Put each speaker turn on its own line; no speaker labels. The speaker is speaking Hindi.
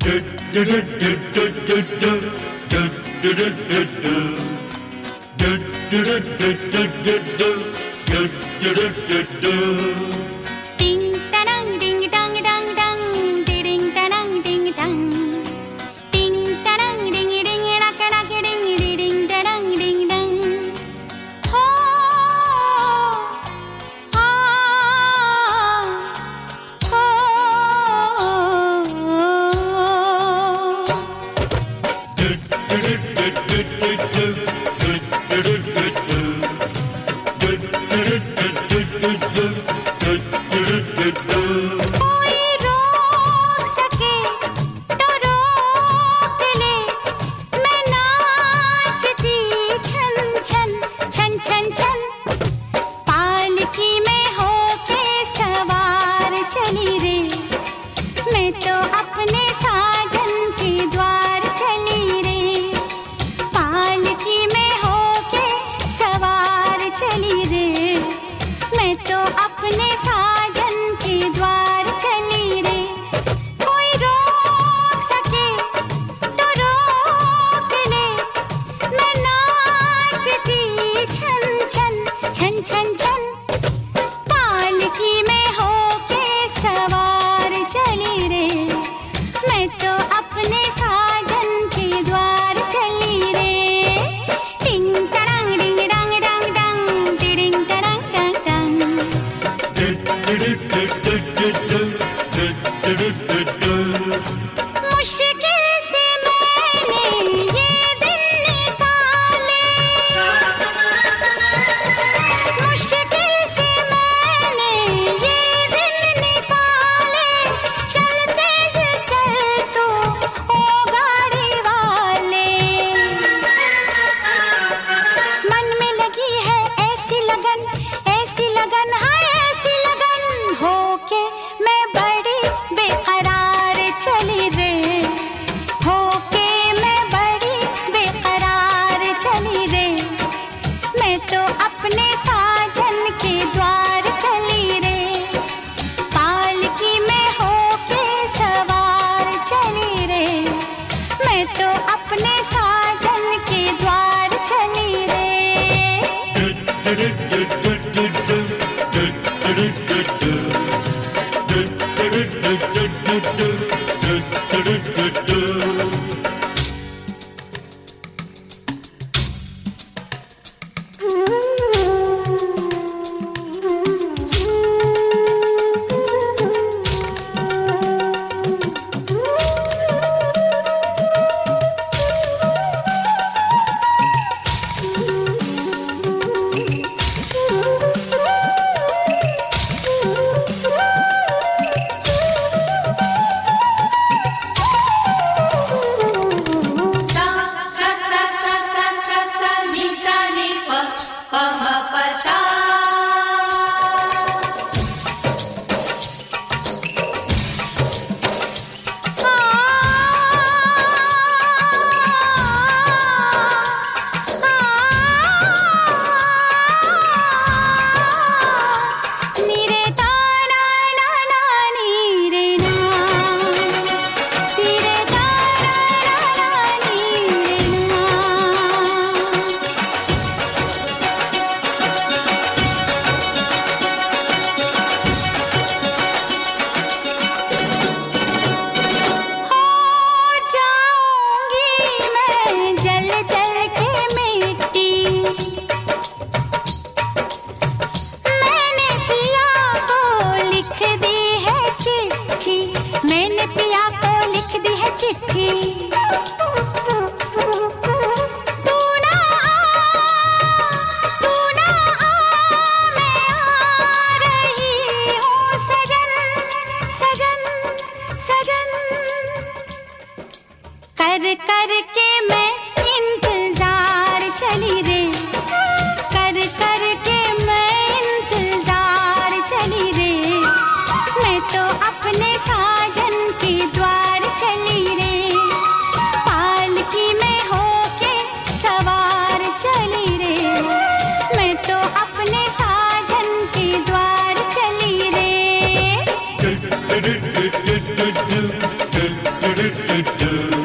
Ding tarang ding dang dang dang, ding tarang ding dang. Ding tarang ding ding rak rak ding ding tarang ding dang. Ho ah ho. कोई रोक सके तो रोक ले, मैं नाचती छन छन छन छन छन। पालकी में होके सवार चली रे, मैं तो अपने साजन के द्वार चली रे। पालकी में होके सवार चली रे, मैं तो अपने साजन के द्वार चली रे। कोई रोक सके तो रोक ले, मैं नाचती छन छन छन छन छन। पालकी में होके सवार चली रे, मैं तो अपने साजन के द्वार चली रे। टिंग टरंग डिंग डंग डंग डंग, टिडिंग टरंग डंग डंग। मुश्किल से मैंने ये दिल निकाले, मुश्किल से मैंने ये दिल निकाले। चलते से चल तू ओ गाड़ी वाले, मन में लगी है ऐसी लगन हाँ ऐसी लगन। होके मैं बड़ी बेकरार चली रे, होके मैं बड़ी बेकरार चली रे। मैं तो अपने साजन के द्वार चली रे, पालकी में होके सवार चली रे। मैं तो अपने साजन के द्वार चली रे। कर के मैं इंतजार चली रे, कर के मैं इंतजार चली रे। मैं तो अपने साजन के द्वार चली रे, पालकी में होके सवार चली रे। मैं तो अपने साजन के द्वार चली रे।
do do do.